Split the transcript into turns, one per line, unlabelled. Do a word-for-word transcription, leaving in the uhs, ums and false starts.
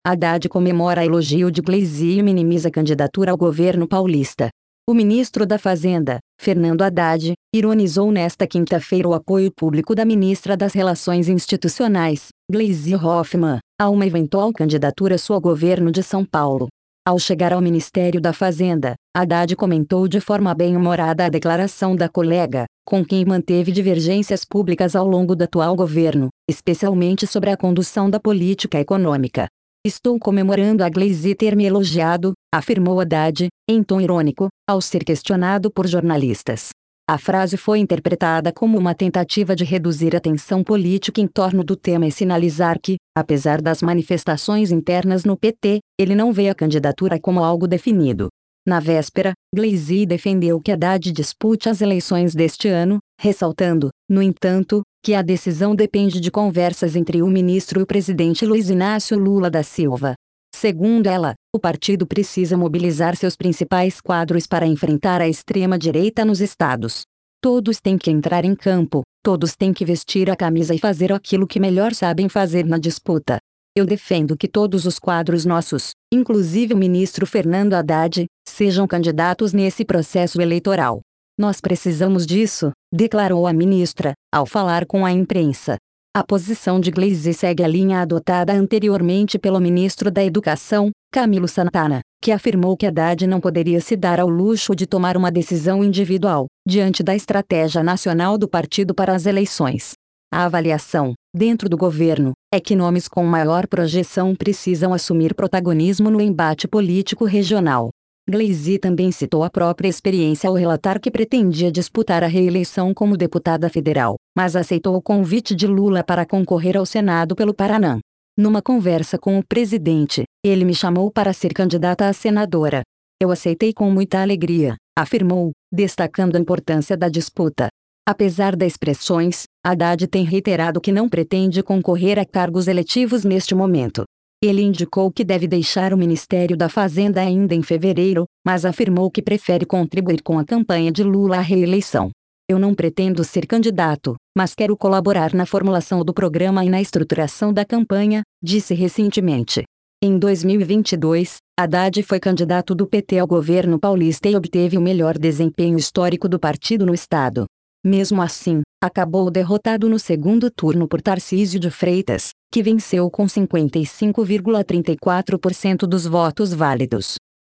Haddad comemora elogio de Gleisi e minimiza a candidatura ao governo paulista. O ministro da Fazenda, Fernando Haddad, ironizou nesta quinta-feira o apoio público da ministra das Relações Institucionais, Gleisi Hoffmann, a uma eventual candidatura sua ao governo de São Paulo. Ao chegar ao Ministério da Fazenda, Haddad comentou de forma bem-humorada a declaração da colega, com quem manteve divergências públicas ao longo do atual governo, especialmente sobre a condução da política econômica. "Estou comemorando a Gleisi ter me elogiado", afirmou Haddad, em tom irônico, ao ser questionado por jornalistas. A frase foi interpretada como uma tentativa de reduzir a tensão política em torno do tema e sinalizar que, apesar das manifestações internas no P T, ele não vê a candidatura como algo definido. Na véspera, Gleisi defendeu que Haddad dispute as eleições deste ano, ressaltando, no entanto, que a decisão depende de conversas entre o ministro e o presidente Luiz Inácio Lula da Silva. Segundo ela, o partido precisa mobilizar seus principais quadros para enfrentar a extrema-direita nos estados. Todos têm que entrar em campo, todos têm que vestir a camisa e fazer aquilo que melhor sabem fazer na disputa. Eu defendo que todos os quadros nossos, inclusive o ministro Fernando Haddad, sejam candidatos nesse processo eleitoral. Nós precisamos disso, declarou a ministra, ao falar com a imprensa. A posição de Gleisi segue a linha adotada anteriormente pelo ministro da Educação, Camilo Santana, que afirmou que Haddad não poderia se dar ao luxo de tomar uma decisão individual, diante da estratégia nacional do partido para as eleições. A avaliação, dentro do governo, é que nomes com maior projeção precisam assumir protagonismo no embate político regional. Gleisi também citou a própria experiência ao relatar que pretendia disputar a reeleição como deputada federal, mas aceitou o convite de Lula para concorrer ao Senado pelo Paraná. Numa conversa com o presidente, ele me chamou para ser candidata a senadora. Eu aceitei com muita alegria, afirmou, destacando a importância da disputa. Apesar das pressões, Haddad tem reiterado que não pretende concorrer a cargos eletivos neste momento. Ele indicou que deve deixar o Ministério da Fazenda ainda em fevereiro, mas afirmou que prefere contribuir com a campanha de Lula à reeleição. "Eu não pretendo ser candidato, mas quero colaborar na formulação do programa e na estruturação da campanha", disse recentemente. Em dois mil e vinte e dois, Haddad foi candidato do P T ao governo paulista e obteve o melhor desempenho histórico do partido no estado. Mesmo assim, acabou derrotado no segundo turno por Tarcísio de Freitas, que venceu com cinquenta e cinco vírgula trinta e quatro por cento dos votos válidos.